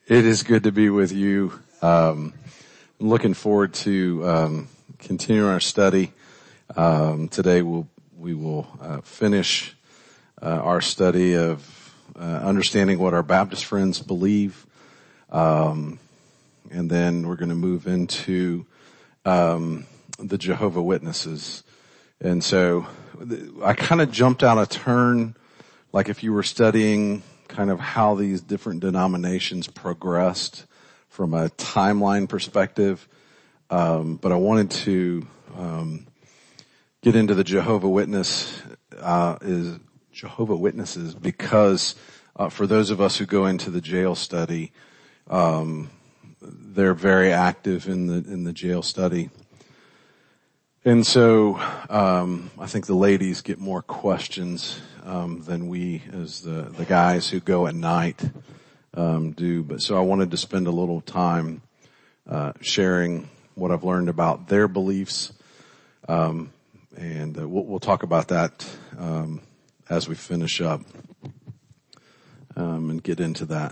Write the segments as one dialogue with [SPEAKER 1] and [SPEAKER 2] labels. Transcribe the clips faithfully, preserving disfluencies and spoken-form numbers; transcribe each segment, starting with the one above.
[SPEAKER 1] It is good to be with you. Um, I'm looking forward to um, continuing our study. Um, today we'll, we will uh, finish uh, our study of uh, understanding what our Baptist friends believe. Um, and then we're going to move into um, the Jehovah's Witnesses. And so I kind of jumped out a turn, like if you were studying kind of how these different denominations progressed from a timeline perspective. Um, but I wanted to um, get into the Jehovah's Witness, uh, is Jehovah's Witnesses because uh, for those of us who go into the jail study, um, they're very active in the in the jail study. And so, um, I think the ladies get more questions, um, than we as the, the guys who go at night, um, do. But so I wanted to spend a little time, uh, sharing what I've learned about their beliefs. Um, and uh, we'll, we'll talk about that, um, as we finish up, um, and get into that.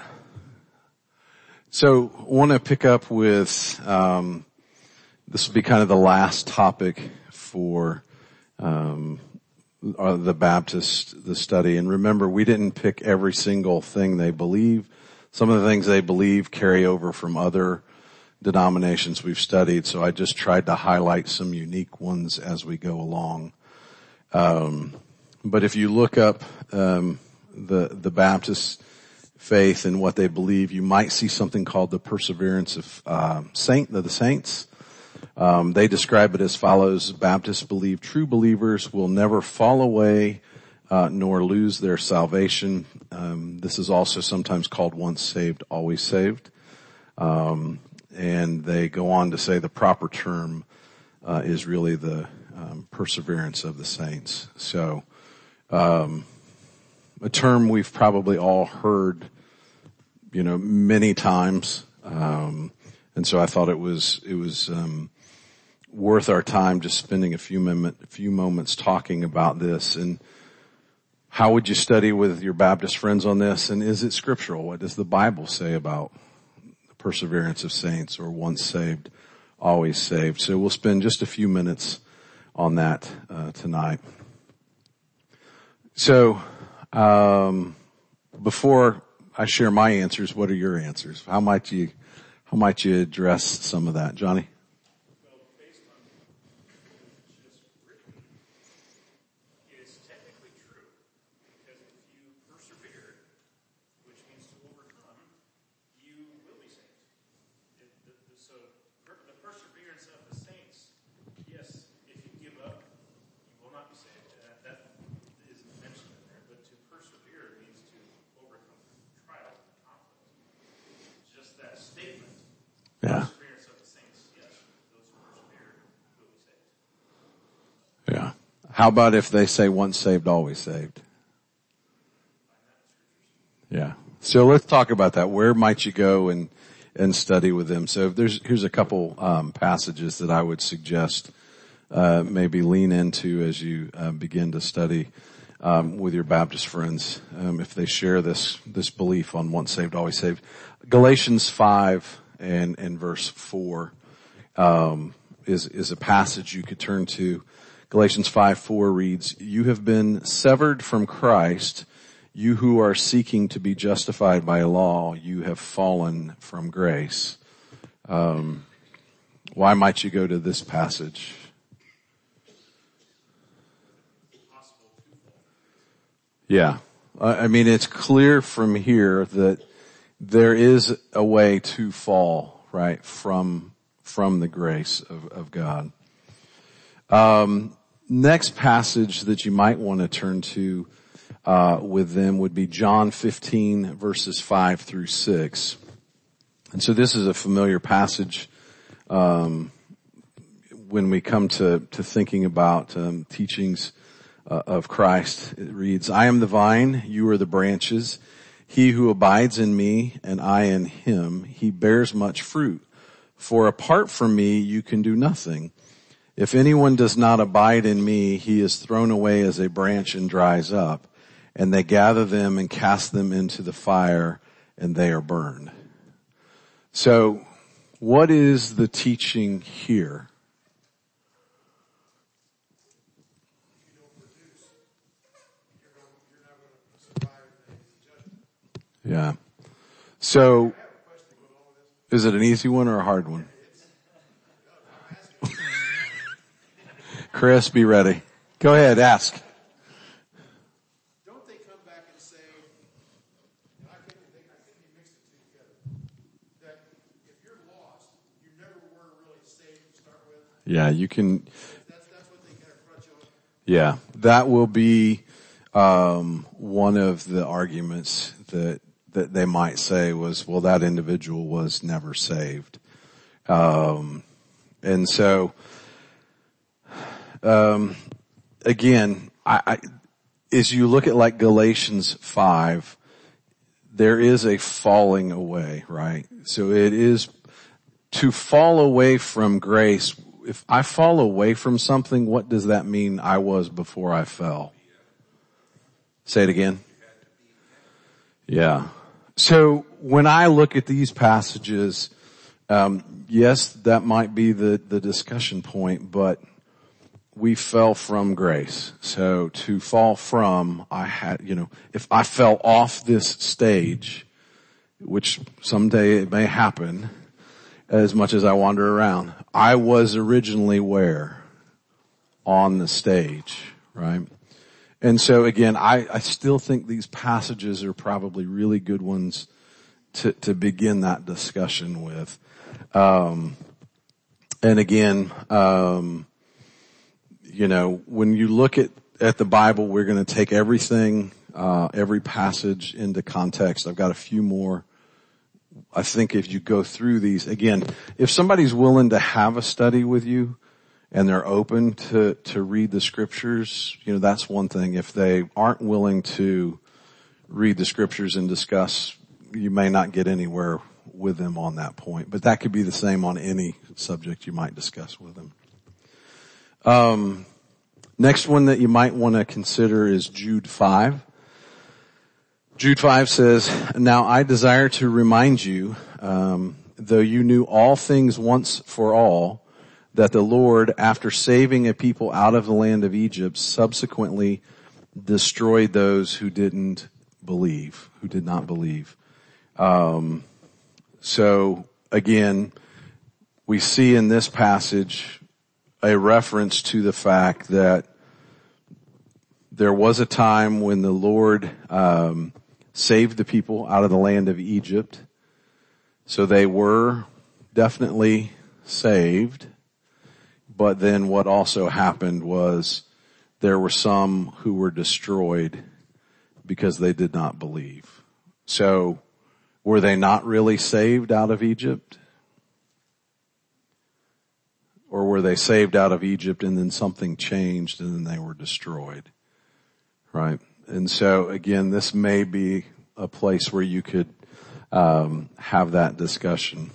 [SPEAKER 1] So I want to pick up with, um, this will be kind of the last topic for um the Baptist, the study. And remember, we didn't pick every single thing they believe. Some of the things they believe carry over from other denominations we've studied. So I just tried to highlight some unique ones as we go along. Um but if you look up um the the Baptist faith and what they believe, you might see something called the perseverance of uh, saint of the saints. Um, they describe it as follows: Baptists believe true believers will never fall away, uh, nor lose their salvation. Um, this is also sometimes called once saved, always saved. Um, and they go on to say the proper term, uh, is really the, um, perseverance of the saints. So, um, a term we've probably all heard, you know, many times. Um, and so I thought it was, it was, um, worth our time just spending a few moment, a few moments talking about this. And how would you study with your Baptist friends on this? And is it scriptural? What does the Bible say about the perseverance of saints, or once saved, always saved? So we'll spend just a few minutes on that, uh, tonight. So, um, before I share my answers, what are your answers? How might you, how might you address some of that, Johnny? Yeah. Yeah. How about if they say once saved, always saved? Yeah. So let's talk about that. Where might you go and, and study with them? So if there's, here's a couple, um, passages that I would suggest, uh, maybe lean into as you, uh, begin to study, um, with your Baptist friends, um, if they share this, this belief on once saved, always saved. Galatians five and, and verse four, um, is, is a passage you could turn to. Galatians five four reads, "You have been severed from Christ, you who are seeking to be justified by law, you have fallen from grace." Um, why might you go to this passage? Yeah. I mean, it's clear from here that there is a way to fall, right, from, from the grace of, of God. Um, next passage that you might want to turn to, uh, with them would be John fifteen verses five through six. And so this is a familiar passage, um, when we come to, to thinking about, um, teachings, uh, of Christ. It reads, "I am the vine, you are the branches. He who abides in me and I in him, he bears much fruit. For apart from me, you can do nothing. If anyone does not abide in me, he is thrown away as a branch and dries up, and they gather them and cast them into the fire, and they are burned." So, what is the teaching here? Yeah. So, is it an easy one or a hard one? Chris, be ready. Go ahead, ask.
[SPEAKER 2] Don't they come back and say, and I think they, I think you mixed the two together, that if you're lost, you never were really saved to start with?
[SPEAKER 1] Yeah, you can.
[SPEAKER 2] That's, that's what they kind of crutch on.
[SPEAKER 1] Yeah, that will be um, one of the arguments that that they might say was, well, that individual was never saved, um, and so. Um, again, I, I, as you look at like Galatians five, there is a falling away, right? So it is to fall away from grace. If I fall away from something, what does that mean I was before I fell? Say it again. Yeah. So when I look at these passages, um, yes, that might be the, the discussion point, but we fell from grace. So to fall from, I had, you know, if I fell off this stage, which someday it may happen as much as I wander around, I was originally where? On the stage, right? And so again, I, I still think these passages are probably really good ones to, to begin that discussion with. Um, and again, um, you know, when you look at, at the Bible, we're going to take everything, uh, every passage into context. I've got a few more. I think if you go through these, again, if somebody's willing to have a study with you and they're open to, to read the scriptures, you know, that's one thing. If they aren't willing to read the scriptures and discuss, you may not get anywhere with them on that point. But that could be the same on any subject you might discuss with them. Um, next one that you might want to consider is Jude five. Jude five says, "Now I desire to remind you, um, though you knew all things once for all, that the Lord, after saving a people out of the land of Egypt, subsequently destroyed those who didn't believe, who did not believe." Um, so again, we see in this passage a reference to the fact that there was a time when the Lord um, saved the people out of the land of Egypt. So they were definitely saved. But then what also happened was there were some who were destroyed because they did not believe. So were they not really saved out of Egypt? Or were they saved out of Egypt and then something changed and then they were destroyed? Right? And so again, this may be a place where you could um, have that discussion.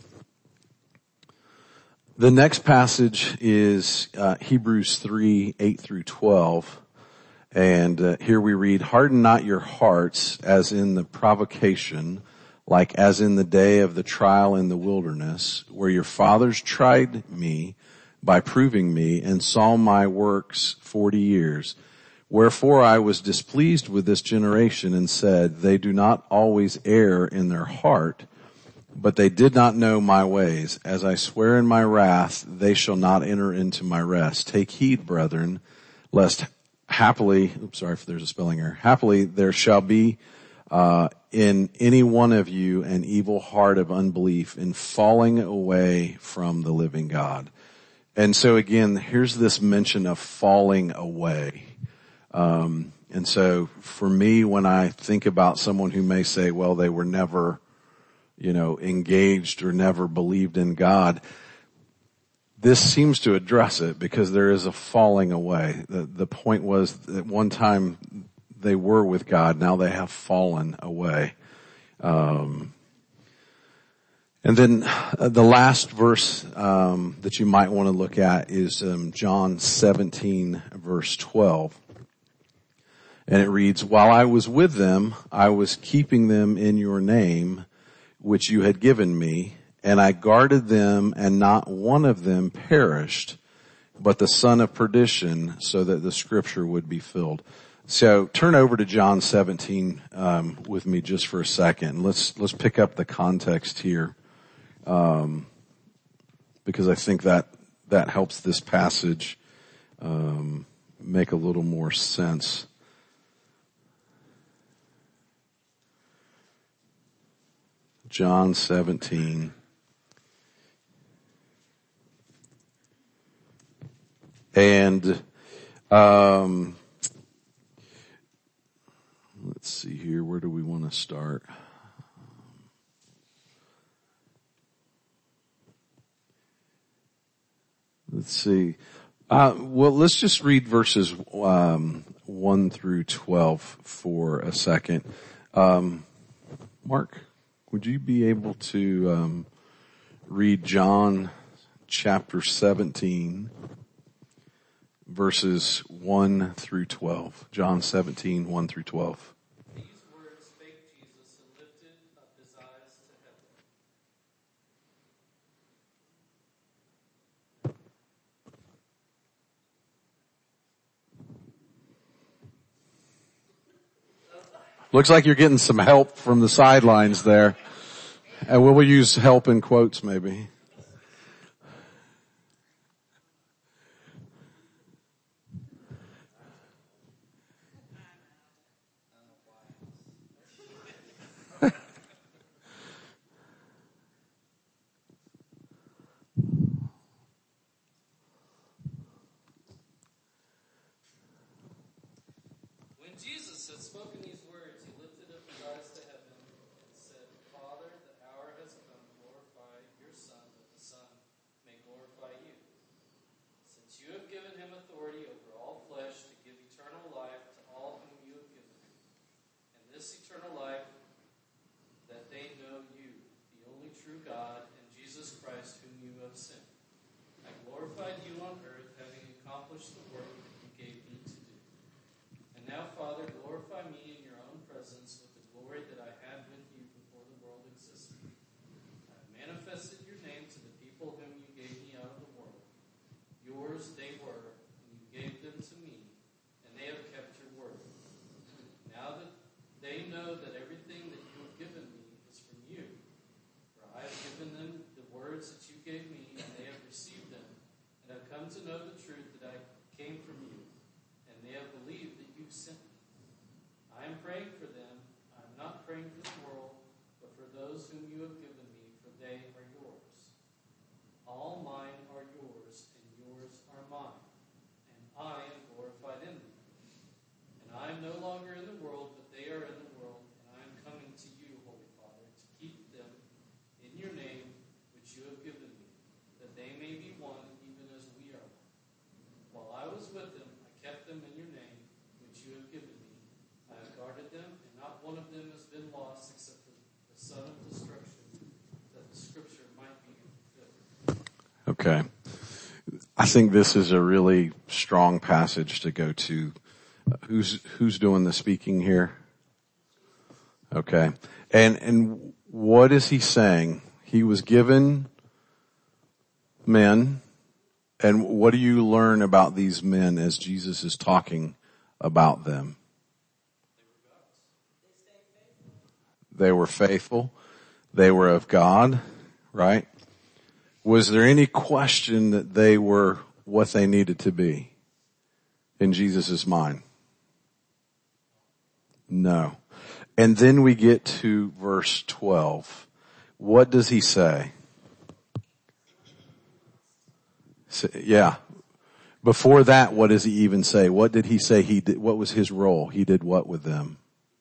[SPEAKER 1] The next passage is uh, Hebrews three, eight through twelve. And uh, here we read, "Harden not your hearts as in the provocation, like as in the day of the trial in the wilderness, where your fathers tried me by proving me and saw my works forty years. Wherefore I was displeased with this generation and said, they do not always err in their heart, but they did not know my ways. As I swear in my wrath, they shall not enter into my rest. Take heed, brethren, lest happily, oops, sorry if there's a spelling error, happily there shall be uh in any one of you an evil heart of unbelief in falling away from the living God." And so again, here's this mention of falling away. Um, and so for me, when I think about someone who may say, well, they were never, you know, engaged or never believed in God, this seems to address it because there is a falling away. The, the point was that one time they were with God, now they have fallen away. Um, And then uh, the last verse um, that you might want to look at is um, John seventeen, verse twelve. And it reads, "While I was with them, I was keeping them in your name, which you had given me, and I guarded them, and not one of them perished, but the son of perdition, so that the scripture would be filled. So turn over to John seventeen um, with me just for a second. Let's let's pick up the context here, um, because I think that that helps this passage um, make a little more sense. John seventeen. And um, let's see here. Where do we want to start? Let's see. Uh, well, let's just read verses um, one through twelve for a second. Um, Mark, would you be able to um, read John chapter seventeen, verses one through twelve? John seventeen, one through twelve.
[SPEAKER 3] These words spake Jesus, and lifted up his eyes to heaven.
[SPEAKER 1] Looks like you're getting some help from the sidelines there. And we'll use help in quotes maybe.
[SPEAKER 3] When Jesus had spoken these words, he lifted up his eyes to heaven and said, Father, the hour has come. Glorify your Son, that the Son may glorify you. Since you have given him authority over all flesh to give eternal life to all whom you have given him. And this eternal life, that they know you, the only true God, and Jesus Christ, whom you have sent. I glorified you on earth, having accomplished the work that you gave me to do. And now, Father, glorify me in your own presence with the glory that I had with you before the world existed. I have manifested your name to the people whom you gave me out of the world. Yours they were, and you gave them to me, and they have kept your word. Now that they know that everything that you have given me is from you, for I have given them the words that you gave me, and they have received them, and have come to know the truth that I came from you, and they have believed that you sent me. I am praying for them. I am not praying for the world, but for those whom you have given me, for they are yours. All mine are yours, and yours are mine, and I am glorified in them. And I am no longer in the world, but they are in the world, and I am coming to you, Holy Father, to keep them in your name, which you have given me, that they may be one, even as we are one. While I was with them, I kept them in your name, which you have given me. I have guarded them, and not one of them has been lost, except the, the son of destruction, that the scripture might be fulfilled.
[SPEAKER 1] Okay. I think this is a really strong passage to go to. Who's, who's doing the speaking here? Okay. And, and what is he saying? He was given men. And what do you learn about these men as Jesus is talking about them? They were faithful. They were of God, right? Was there any question that they were what they needed to be in Jesus' mind? No. And then we get to verse twelve. What does he say? So, yeah. Before that, what does he even say? What did he say he did? What was his role? He did what with them?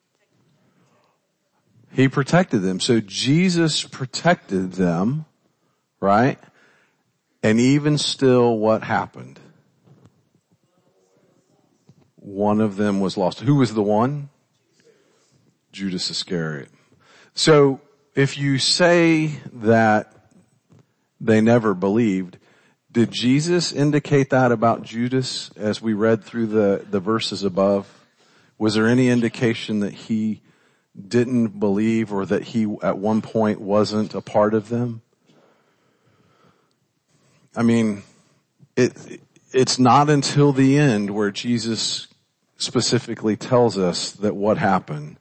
[SPEAKER 1] He protected them. So Jesus protected them, right? And even still, what happened? One of them was lost. Who was the one? Judas Iscariot. So if you say that they never believed, did Jesus indicate that about Judas as we read through the, the verses above? Was there any indication that he didn't believe or that he at one point wasn't a part of them? I mean, it, it's not until the end where Jesus specifically tells us that what happened.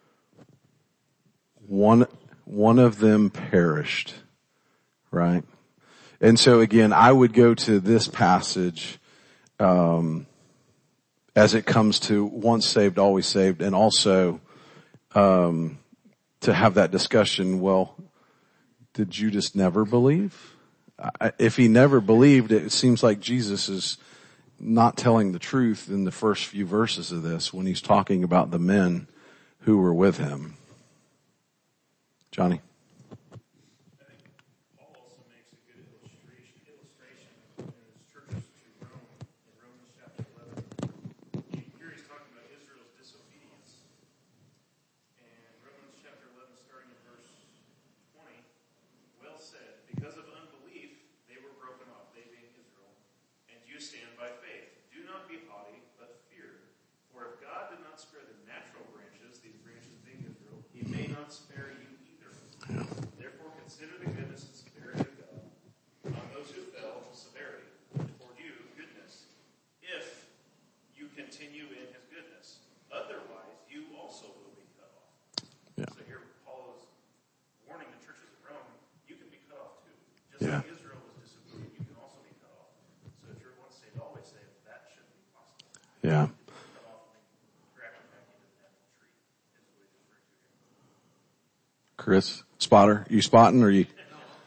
[SPEAKER 1] One, one of them perished, right? And so again, I would go to this passage, um, as it comes to once saved, always saved, and also, um, to have that discussion. Well, did Judas never believe? If he never believed, it seems like Jesus is not telling the truth in the first few verses of this when he's talking about the men who were with him. Johnny?
[SPEAKER 2] I think Paul also makes a good illustration, illustration in his churches to Rome, in Romans chapter eleven. Here he's talking about Israel's disobedience. And Romans chapter eleven, starting in verse twenty, well said, because of unbelief, they were broken off, they being Israel, and you stand by faith. Do not be haughty, but fear. For if God did not spare the natural branches, these branches being Israel, he may not spare you either.
[SPEAKER 1] Yeah.
[SPEAKER 2] Therefore consider the goodness and severity of God. On those who fell, severity. Toward you, goodness. If you continue in his goodness. Otherwise, you also will be cut off.
[SPEAKER 1] Yeah.
[SPEAKER 2] So here Paul is warning the churches of Rome, you can be cut off too. Just
[SPEAKER 1] Yeah.
[SPEAKER 2] like Israel was disobedient, you can also be cut off. So if you're once saved, always saved, that shouldn't be possible.
[SPEAKER 1] Yeah.
[SPEAKER 2] Cut off and then drag it back into the natural tree is what he's referring to here.
[SPEAKER 1] Chris, spotter, you spotting or you?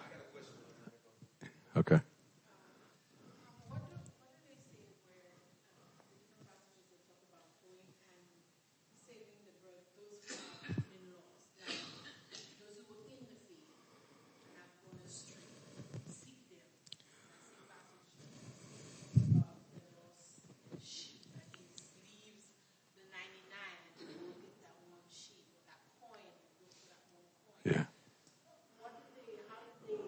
[SPEAKER 1] Okay.
[SPEAKER 4] What do, what do they say where uh, the different passages that talk about going and saving the birth, those who have been lost, like those who were in the faith and have gone astray, seek them. That same passage about the lost sheep, that he leaves the ninety-nine and go get that one sheep or that coin and go for that one coin.
[SPEAKER 1] Yeah.
[SPEAKER 4] What do they, how do they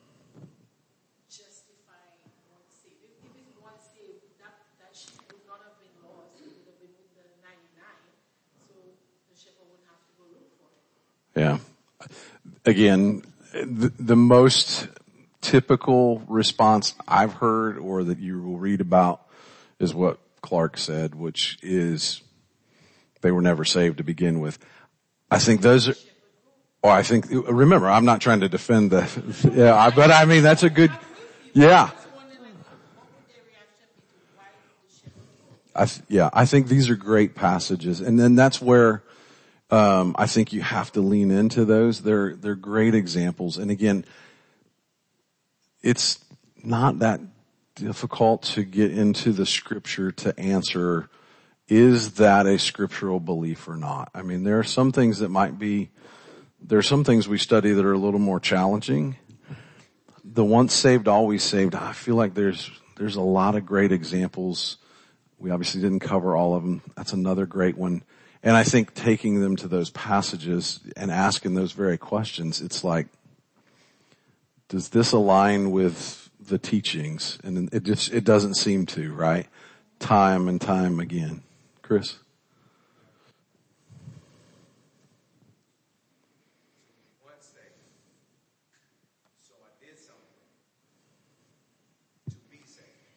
[SPEAKER 4] justify one saved? If, if it's one saved, that, that sheep would not have been lost. It would have been with the ninety-nine. So the shepherd wouldn't have to go look for it.
[SPEAKER 1] Yeah. Again, the, the most typical response I've heard or that you will read about is what Clark said, which is they were never saved to begin with. I think those are, oh, I think, remember, I'm not trying to defend the, yeah, but I mean, that's a good, yeah. I th- yeah, I think these are great passages. And then that's where, um, I think you have to lean into those. They're, they're great examples. And again, it's not that difficult to get into the scripture to answer, is that a scriptural belief or not? I mean, there are some things that might be, there are some things we study that are a little more challenging. The once saved, always saved, I feel like there's, there's a lot of great examples. We obviously didn't cover all of them. That's another great one. And I think taking them to those passages and asking those very questions, it's like, does this align with the teachings? And it just, it doesn't seem to, right? Time and time again. Chris?
[SPEAKER 5] Once saved. So I did something to be saved.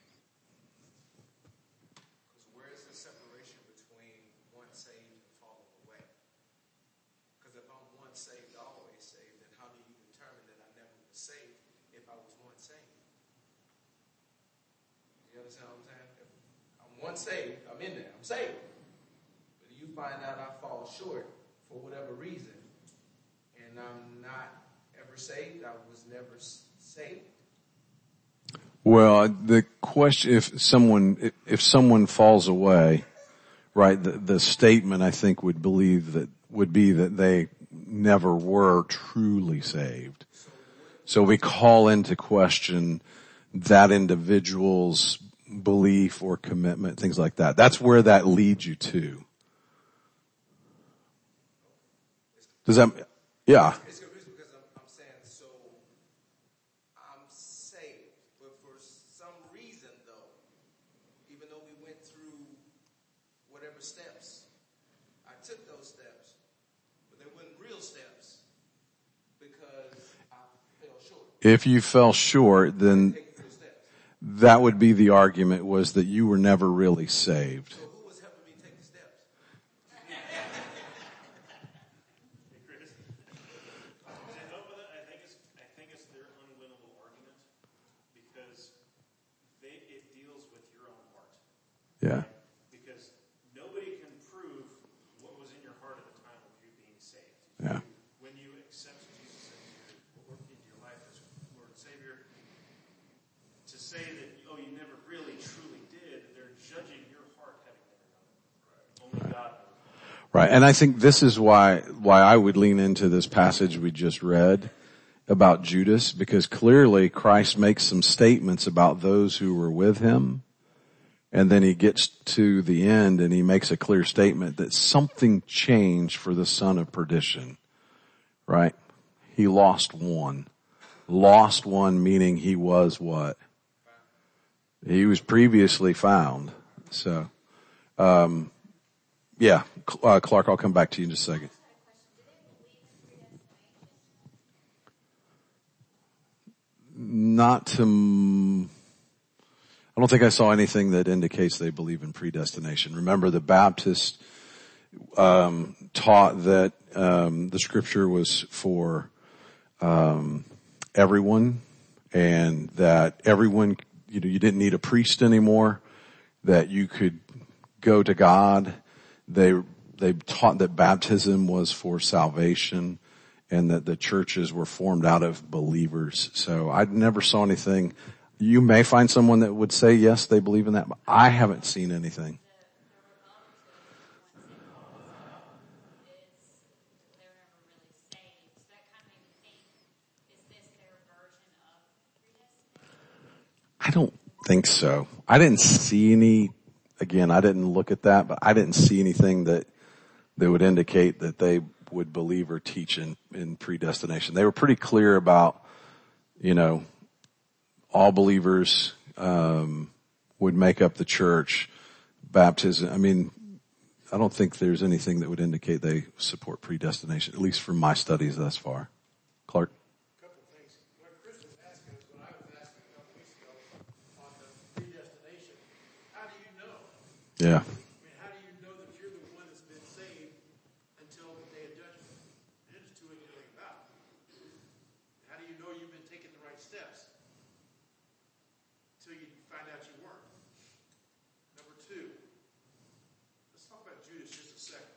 [SPEAKER 5] Because where is the separation between once saved and falling away? Because if I'm once saved, always saved, then how do you determine that I never was saved if I was once saved? You understand what I'm saying? If I'm once saved, I'm in there, I'm saved. But you find out I fall short for whatever reason, and I'm not ever saved, I was never s- saved.
[SPEAKER 1] Well, the question, if someone, if someone falls away, right, the, the statement I think would believe that, would be that they never were truly saved. So we call into question that individual's belief or commitment, things like that. That's where that leads you to. Does that, yeah.
[SPEAKER 5] It's confusing because I'm, I'm saying, so I'm saved, but for some reason though, even though we went through whatever steps, I took those steps, but they weren't real steps because I fell short.
[SPEAKER 1] If you fell short, then,
[SPEAKER 5] Take those steps.
[SPEAKER 1] that would be the argument, was that you were never really saved.
[SPEAKER 5] So who was helping me take the steps?
[SPEAKER 2] Hey, Chris. To help with it, I think it's I think it's their unwinnable argument because they it deals with your own heart.
[SPEAKER 1] Yeah.
[SPEAKER 2] Because nobody can prove what was in your heart at the time of you being saved.
[SPEAKER 1] Yeah.
[SPEAKER 2] When you accept Jesus into your, into your life as Lord and Savior, to say that, oh, you never really truly did, they're judging your heart having never done it. Only God knows.
[SPEAKER 1] Right. And I think this is why, why I would lean into this passage we just read about Judas, because clearly Christ makes some statements about those who were with him. And then he gets to the end and he makes a clear statement that something changed for the son of perdition. Right? He lost one. Lost one meaning he was what? He was previously found. So, um, yeah, uh, Clark, I'll come back to you in just a second. Not to, I don't think I saw anything that indicates they believe in predestination. Remember, the Baptists um, taught that um, the Scripture was for um, everyone, and that everyone, you know, you didn't need a priest anymore, that you could go to God. They they taught that baptism was for salvation, and that the churches were formed out of believers. So I never saw anything. You may find someone that would say, yes, they believe in that, but I haven't seen anything. I don't think so. I didn't see any, again, I didn't look at that, but I didn't see anything that, that would indicate that they would believe or teach in, in predestination. They were pretty clear about, you know, all believers um, would make up the church. Baptism, I mean, I don't think there's anything that would indicate they support predestination, at least from my studies thus far. Clark?
[SPEAKER 6] A couple of things. What Chris was asking is what I was asking a couple weeks ago on the predestination. How do you know?
[SPEAKER 1] Yeah.
[SPEAKER 6] I mean, how do you know that you're the one that's been saved until the day of judgment? There's two ways to think about it. How do you know you've been taking the right steps until you find out you weren't? Number two, let's talk about Judas just a second.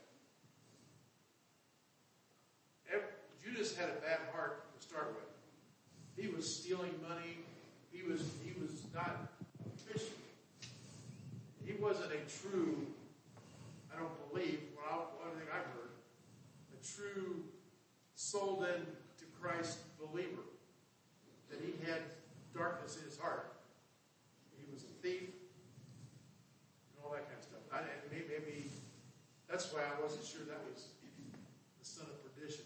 [SPEAKER 6] Every, Judas had a bad heart to start with. He was stealing money. He was he was not a Christian. He wasn't a true, I don't believe, well, one thing I've heard, a true sold in to Christ believer. That he had darkness in his heart. He was a thief and all that kind of stuff. I, maybe, maybe that's why I wasn't sure that was the son of perdition.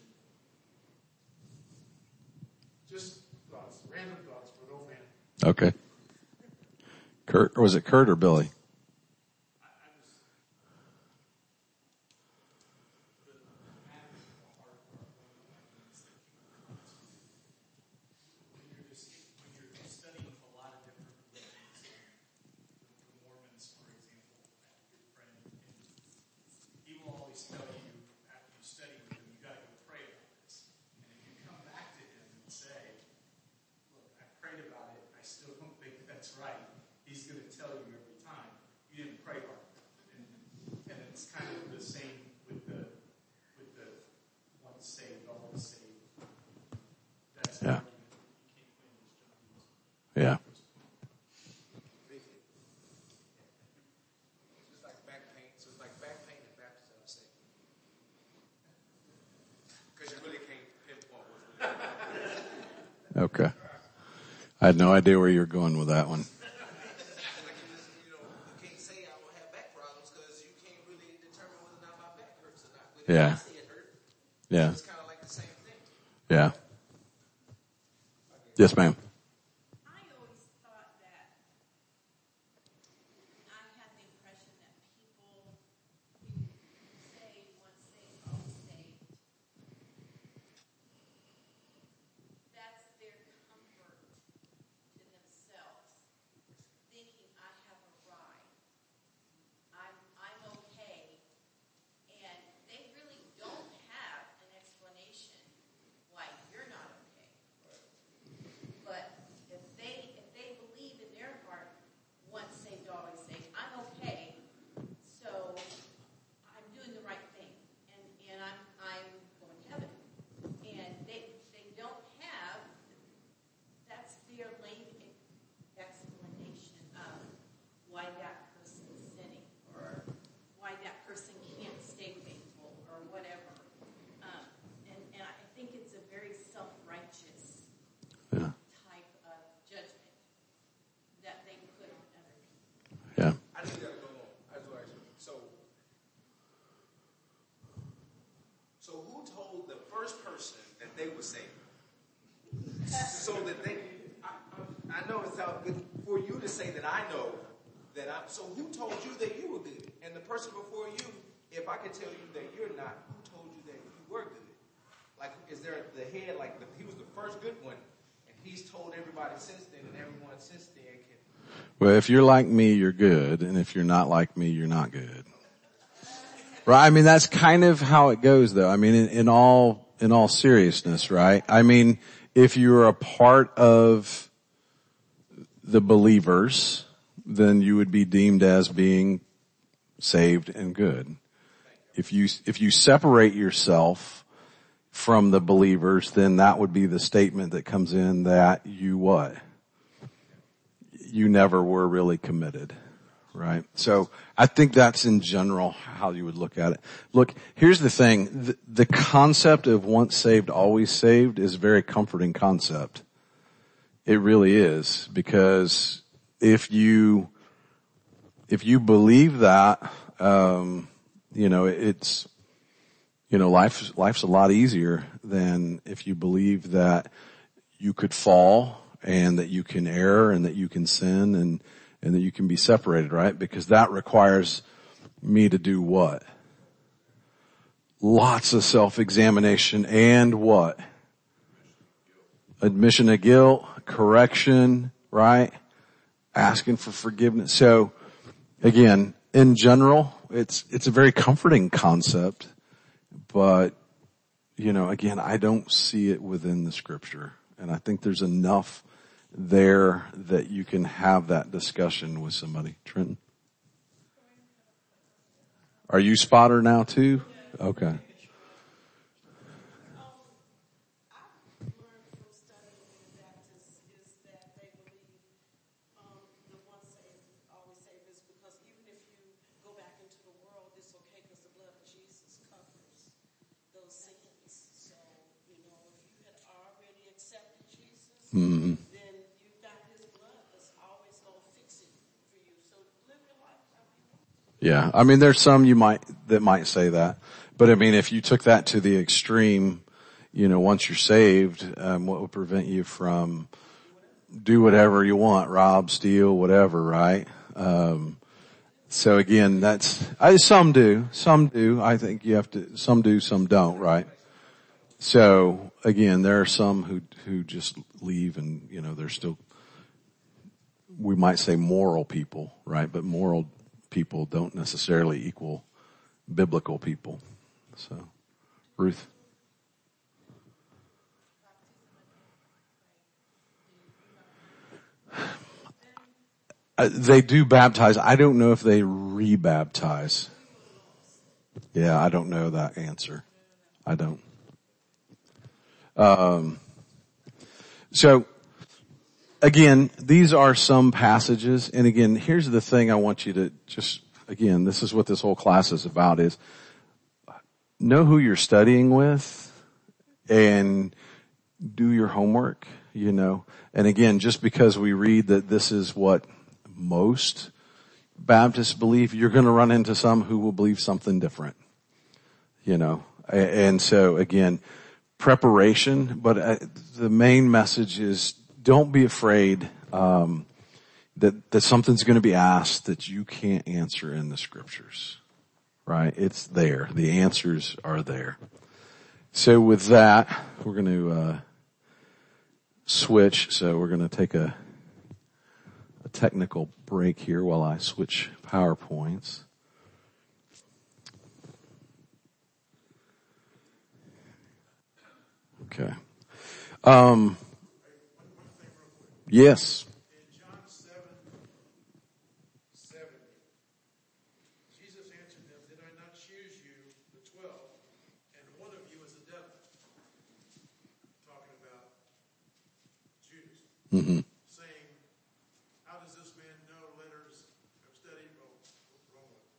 [SPEAKER 6] Just thoughts, random thoughts for an old man.
[SPEAKER 1] Okay. Kurt, or was it Kurt or Billy? Yeah. Yeah.
[SPEAKER 5] It's like back pain. So it's like back pain and baptism are the same. Because you really can't pinpoint what's
[SPEAKER 1] Okay. I had no idea where you were going with that one.
[SPEAKER 5] Like you, just, you know, you can't say I will have back problems because you can't really determine whether or not my back hurts or not. But if
[SPEAKER 1] Yeah.
[SPEAKER 5] I see it hurt,
[SPEAKER 1] Yeah.
[SPEAKER 5] it's kind of like the same thing.
[SPEAKER 1] Yeah. Yes, ma'am.
[SPEAKER 4] I always thought that, I had the impression that people who say once saved, always saved, that's their comfort to themselves.
[SPEAKER 5] so that they, I, I know it sounds good for you to say that I know that I'm, so who told you that you were good? And the person before you, if I could tell you that you're not, who told you that you were good? Like, is there the head, like the, he was the first good one, and he's told everybody since then, and everyone since then can.
[SPEAKER 1] Well, if you're like me, you're good, and if you're not like me, you're not good. Right? I mean, that's kind of how it goes, though. I mean, in, in all in all seriousness, right? I mean, if you're a part of the believers, then you would be deemed as being saved and good. If you if you separate yourself from the believers, then that would be the statement that comes in that you what? You never were really committed. Right? So I think that's in general how you would look at it. Look, here's the thing. The, the concept of once saved, always saved is a very comforting concept. It really is, because if you, if you believe that, um, you know, it's, you know, life, life's a lot easier than if you believe that you could fall and that you can err and that you can sin and And that you can be separated, right? Because that requires me to do what? Lots of self-examination and what? Admission of guilt, correction, right? Asking for forgiveness. So, again, in general, it's, it's a very comforting concept, but, you know, again, I don't see it within the scripture. And I think there's enough there that you can have that discussion with somebody. Trenton? Are you spotter now too? Okay. Mm-hmm. Yeah, I mean, there's some you might, that might say that. But I mean, if you took that to the extreme, you know, once you're saved, um, what would prevent you from do whatever you want, rob, steal, whatever, right? Um, so again, that's, I, some do, some do. I think you have to, some do, some don't, right? So again, there are some who, who just leave and, you know, they're still, we might say moral people, right? But moral people don't necessarily equal biblical people. So, Ruth. Uh, they do baptize. I don't know if they re-baptize. Yeah, I don't know that answer. I don't. Um, so, again, these are some passages, and again, here's the thing I want you to just, again, this is what this whole class is about, is know who you're studying with and do your homework, you know. And again, just because we read that this is what most Baptists believe, you're going to run into some who will believe something different, you know. And so, again, preparation, but the main message is don't be afraid um, that that something's going to be asked that you can't answer in the scriptures, right? It's there. The answers are there. So with that, we're going to uh, switch. So we're going to take a, a technical break here while I switch PowerPoints. Okay. Um, yes.
[SPEAKER 6] In John seven, seven, Jesus answered them, "Did I not choose you, the twelve, and one of you is the devil?" Talking about Judas.
[SPEAKER 1] Mm-hmm.
[SPEAKER 6] Saying, "How does this man know letters of study?" Well, wrong one.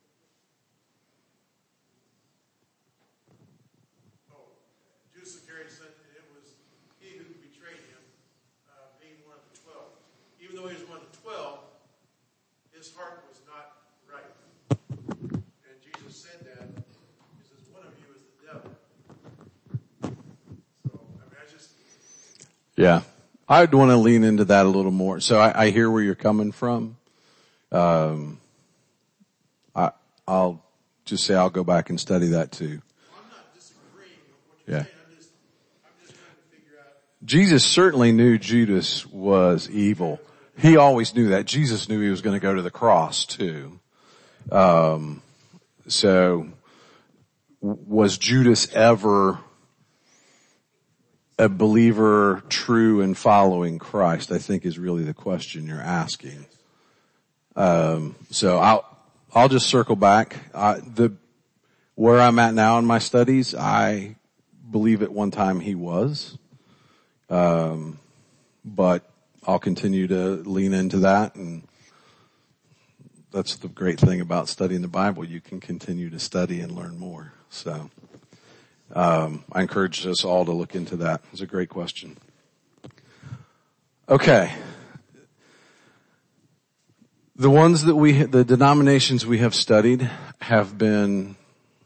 [SPEAKER 6] Oh, Judas Iscariot said it was he who betrayed him, uh, being one of the twelve. Even though he was one of the twelve, his heart was not right. And Jesus said that. He says, "One of you is the devil." So, I mean, I just...
[SPEAKER 1] Yeah. I'd want to lean into that a little more. So I, I hear where you're coming from. Um, I, I'll just say I'll go back and study that too.
[SPEAKER 6] Well, I'm not disagreeing with what you're
[SPEAKER 1] Yeah.
[SPEAKER 6] saying. I'm just, I'm just trying to figure out.
[SPEAKER 1] Jesus certainly knew Judas was evil. He always knew that. Jesus knew he was going to go to the cross too. Um, so was Judas ever a believer true in following Christ, I think is really the question you're asking. Um, so I'll, I'll just circle back. I, the, where I'm at now in my studies, I believe at one time he was. Um, but I'll continue to lean into that, and that's the great thing about studying the Bible. You can continue to study and learn more. So, um, I encourage us all to look into that. It's a great question. Okay. The ones that we, the denominations we have studied have been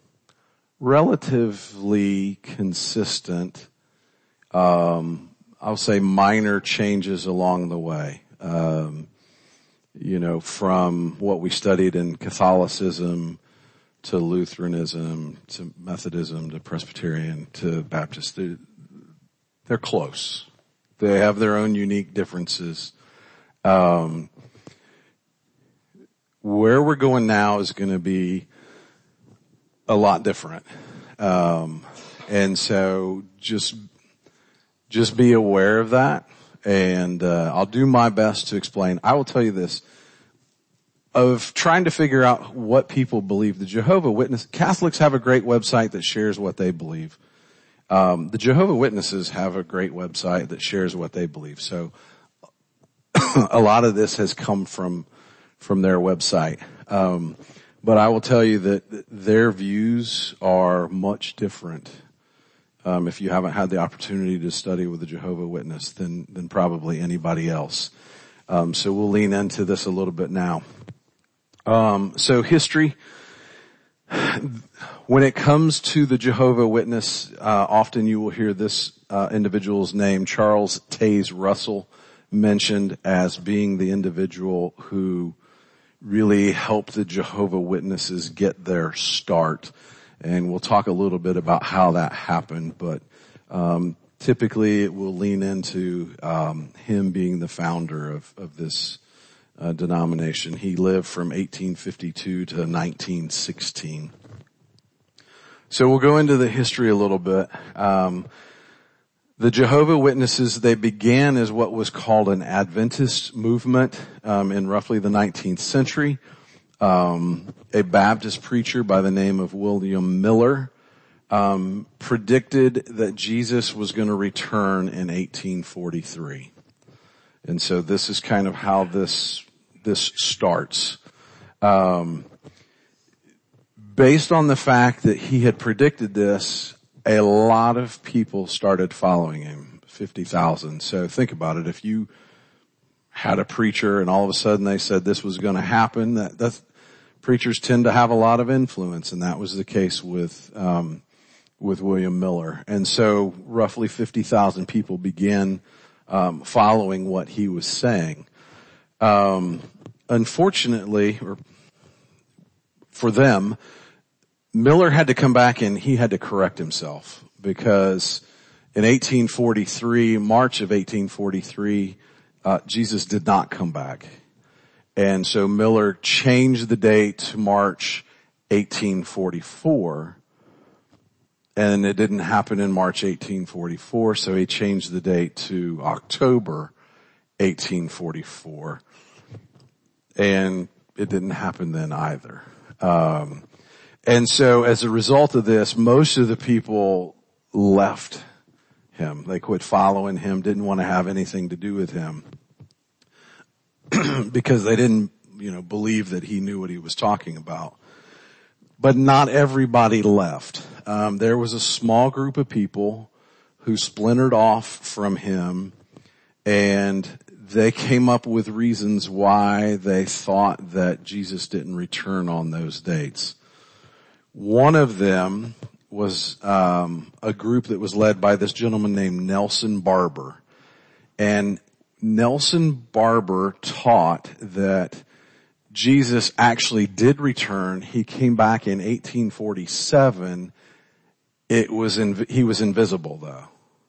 [SPEAKER 1] relatively consistent. Um, I'll say minor changes along the way. Um, you know, from what we studied in Catholicism to Lutheranism to Methodism to Presbyterian to Baptist. They're, they're close. They have their own unique differences. Um, where we're going now is going to be a lot different. Um, and so just, just be aware of that. And, uh, I'll do my best to explain. I will tell you this, of trying to figure out what people believe. The Jehovah's Witnesses, Catholics have a great website that shares what they believe. Um, the Jehovah's Witnesses have a great website that shares what they believe. So a lot of this has come from, from their website. Um, but I will tell you that their views are much different. Um, if you haven't had the opportunity to study with the Jehovah's Witness, than, than probably anybody else. Um, so we'll lean into this a little bit now. Um, so history, when it comes to the Jehovah's Witness, uh, often you will hear this, uh, individual's name, Charles Taze Russell, mentioned as being the individual who really helped the Jehovah's Witnesses get their start. And we'll talk a little bit about how that happened, but, um, typically it will lean into, um, him being the founder of, of this, uh, denomination. He lived from eighteen fifty-two to nineteen sixteen. So we'll go into the history a little bit. Um, the Jehovah's Witnesses, they began as what was called an Adventist movement, um, in roughly the nineteenth century. Um, a Baptist preacher by the name of William Miller, um, predicted that Jesus was going to return in eighteen forty-three. And so this is kind of how this, this starts. Um, based on the fact that he had predicted this, a lot of people started following him, fifty thousand. So think about it. If you had a preacher and all of a sudden they said this was going to happen, that, that's, preachers tend to have a lot of influence, and that was the case with, um, with William Miller. And so roughly fifty thousand people began, um, following what he was saying. Um, unfortunately, or for them, Miller had to come back and he had to correct himself, because in eighteen forty-three, March of eighteen forty-three, uh, Jesus did not come back. And so Miller changed the date to March eighteen forty-four, and it didn't happen in March eighteen forty-four, so he changed the date to October eighteen forty-four. And it didn't happen then either. Um, and so as a result of this, most of the people left him. They quit following him, didn't want to have anything to do with him, because they didn't, you know, believe that he knew what he was talking about. But not everybody left. Um, there was a small group of people who splintered off from him, and they came up with reasons why they thought that Jesus didn't return on those dates. One of them was um, a group that was led by this gentleman named Nelson Barber. And Nelson Barber taught that Jesus actually did return. He came back in eighteen forty-seven. It was inv- he was invisible though.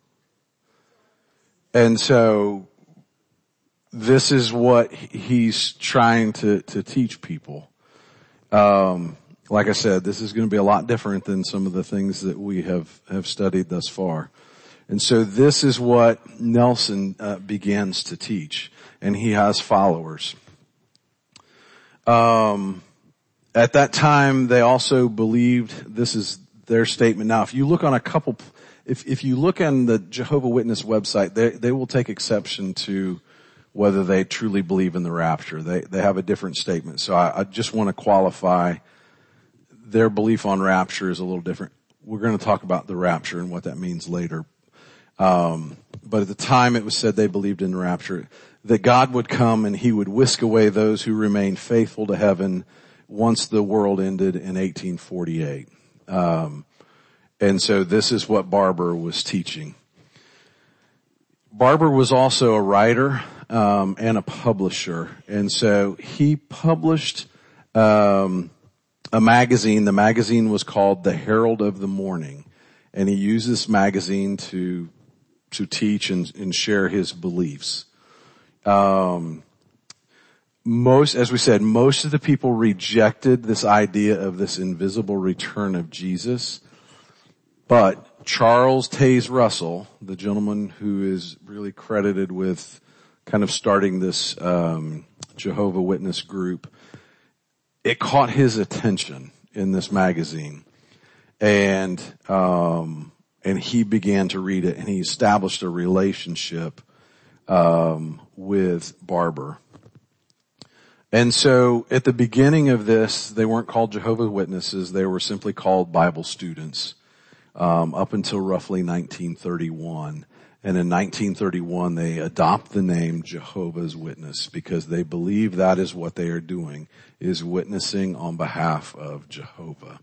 [SPEAKER 1] And so this is what he's trying to, to teach people. Um, like I said, this is going to be a lot different than some of the things that we have, have studied thus far. And so this is what Nelson uh, begins to teach, and he has followers. Um, at that time, they also believed, this is their statement. Now, if you look on a couple, if if you look on the Jehovah Witness website, they they will take exception to whether they truly believe in the rapture. They they have a different statement. So I, I just want to qualify their belief on rapture is a little different. We're going to talk about the rapture and what that means later. Um, but at the time it was said they believed in the rapture, that God would come and he would whisk away those who remained faithful to heaven once the world ended in eighteen forty-eight. Um, and so this is what Barber was teaching. Barber was also a writer, um, and a publisher. And so he published, um, a magazine. The magazine was called The Herald of the Morning. And he used this magazine to to teach and, and share his beliefs. Um, most, as we said, most of the people rejected this idea of this invisible return of Jesus. But Charles Taze Russell, the gentleman who is really credited with kind of starting this um, Jehovah Witness group, it caught his attention in this magazine. And um and he began to read it, and he established a relationship um with Barber. And so at the beginning of this, they weren't called Jehovah's Witnesses, they were simply called Bible students, um up until roughly nineteen thirty-one. And in nineteen thirty-one, they adopt the name Jehovah's Witness because they believe that is what they are doing, is witnessing on behalf of Jehovah.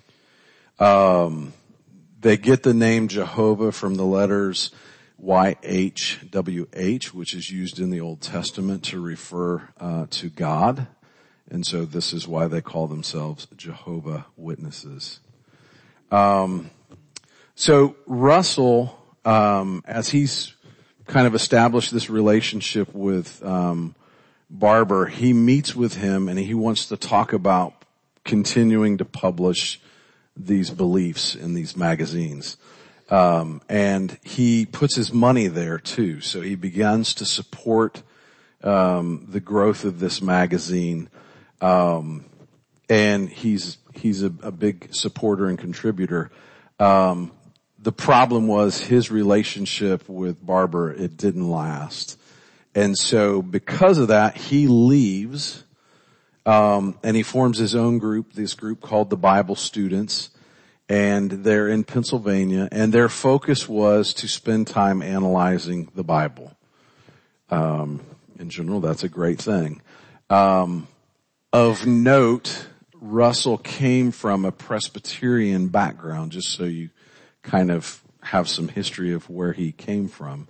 [SPEAKER 1] Um, they get the name Jehovah from the letters Y H W H, which is used in the Old Testament to refer uh, to God. And so this is why they call themselves Jehovah Witnesses. Um, so Russell, um, as he's kind of established this relationship with um, Barber, he meets with him and he wants to talk about continuing to publish these beliefs in these magazines. Um, and he puts his money there too. So he begins to support, um, the growth of this magazine. Um, and he's, he's a, a big supporter and contributor. Um, the problem was his relationship with Barber, it didn't last. And so because of that, he leaves, Um, and he forms his own group, this group called the Bible Students, and they're in Pennsylvania, and their focus was to spend time analyzing the Bible. Um, in general, that's a great thing. Um, of note, Russell came from a Presbyterian background, just so you kind of have some history of where he came from.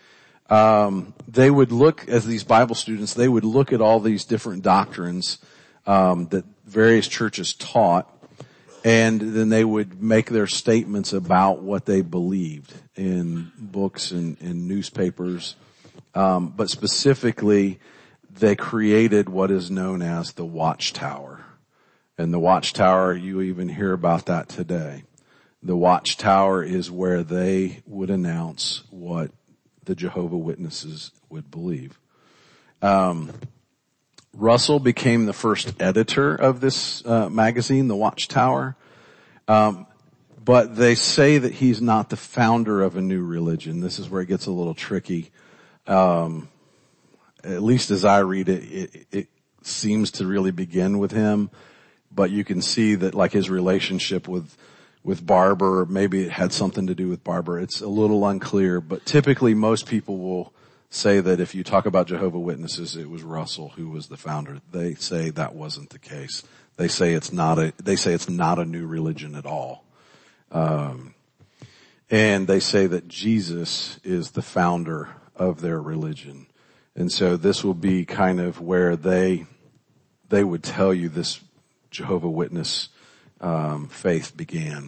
[SPEAKER 1] Um, they would look, as these Bible students, they would look at all these different doctrines um, that various churches taught, and then they would make their statements about what they believed in books and in newspapers. Um, but specifically, they created what is known as the Watchtower. And the Watchtower, you even hear about that today. The Watchtower is where they would announce what the Jehovah Witnesses would believe. Um, Russell became the first editor of this uh, magazine, The Watchtower. Um, but they say that he's not the founder of a new religion. This is where it gets a little tricky. Um, at least as I read it, it, it seems to really begin with him. But you can see that, like, his relationship with with Barber, maybe it had something to do with Barber. It's a little unclear, but typically most people will say that if you talk about Jehovah Witnesses, it was Russell who was the founder. They say that wasn't the case. They say it's not a, they say it's not a new religion at all. Um, and they say that Jesus is the founder of their religion. And so this will be kind of where they, they would tell you this Jehovah Witness, um, faith began.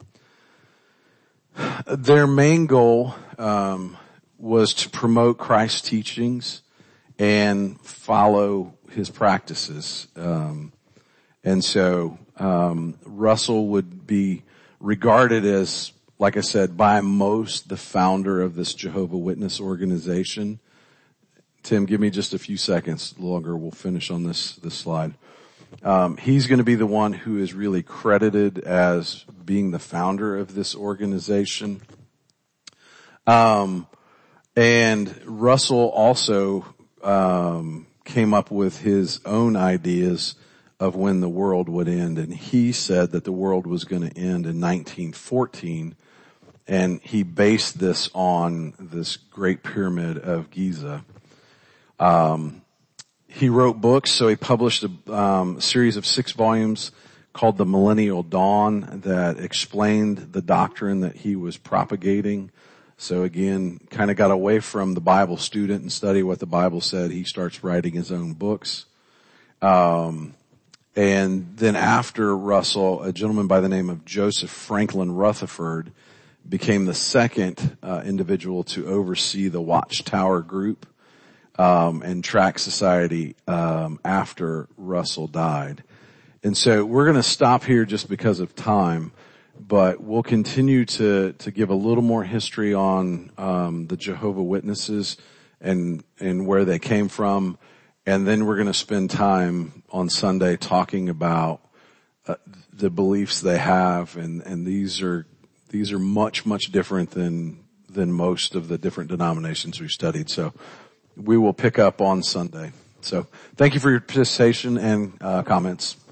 [SPEAKER 1] Their main goal, um, was to promote Christ's teachings and follow his practices. Um, and so, um, Russell would be regarded as, like I said, by most the founder of this Jehovah Witness organization. Tim, give me just a few seconds longer. We'll finish on this, this slide. Um, he's going to be the one who is really credited as being the founder of this organization. Um, and Russell also, um, came up with his own ideas of when the world would end. And he said that the world was going to end in nineteen fourteen. And he based this on this Great Pyramid of Giza. Um, he wrote books, so he published a um, series of six volumes called The Millennial Dawn that explained the doctrine that he was propagating. So again, kind of got away from the Bible student and study what the Bible said. He starts writing his own books. Um, and then after Russell, a gentleman by the name of Joseph Franklin Rutherford became the second uh, individual to oversee the Watchtower Group um, and Tract Society um, after Russell died. And so we're going to stop here just because of time, but we'll continue to to give a little more history on um, the Jehovah Witnesses and and where they came from, and then we're going to spend time on Sunday talking about uh, the beliefs they have, and and these are These are much, much different than, than most of the different denominations we've studied. So we will pick up on Sunday. So thank you for your participation and uh, comments.